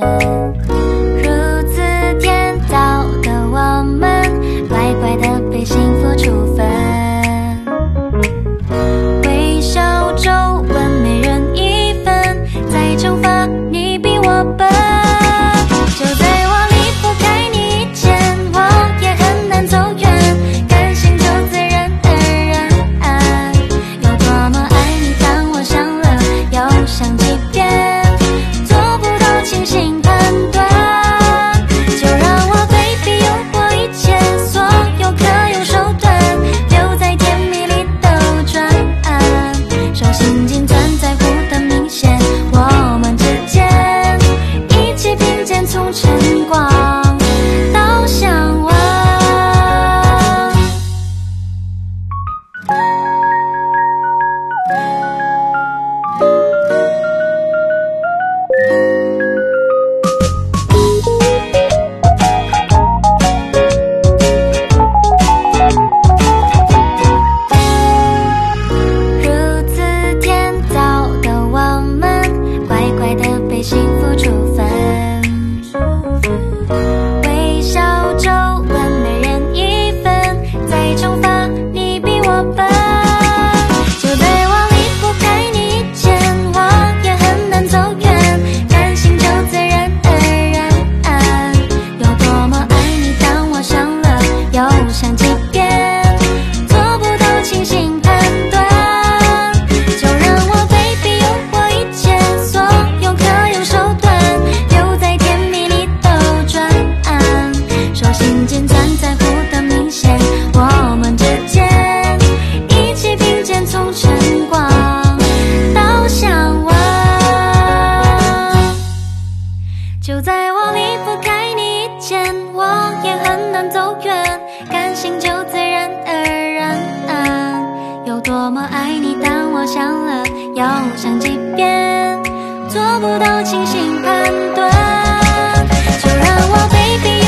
如此天道的我们，乖乖的被幸福处分。微笑皱纹每人一分，再惩罚你比我笨。就在我离不开你以前，我也很难走远，感性就自然而然。有多么爱你，当我想了又想几遍，做不到清醒判断。就让我baby用我一切所有可用手段，留在甜蜜里兜转，手心紧攥在乎的明显，我们之间一起并肩从晨光到向往。如此天道的我们，乖乖的被幸福处分。微笑皱纹每人一分，再惩罚你比我笨。就在我离不开你以前，我也很难走远，感性就自然而然。有多么爱你，当我想了又想几遍，做不到清醒判断。就让我baby用我一切所有可用手段，留在甜蜜里兜转，手心紧攥在乎的明显，我们之间一起并肩从晨光到向往。就在我离不开你以前，我也很难走远，感性就自然而然。有多么爱你，当我想了又想几遍，做不到清醒判断。就让我baby